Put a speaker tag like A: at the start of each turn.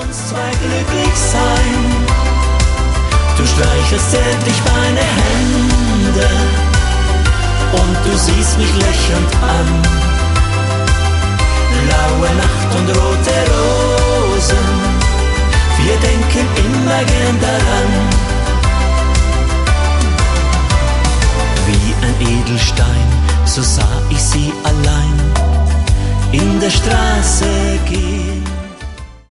A: uns zwei glücklich sein. Du streichelst zärtlich meine Hände und du siehst mich lächelnd an. Blaue Nacht und rote Rosen, wir denken immer gern daran. Wie ein Edelstein, so sah ich sie allein in der Straße gehen.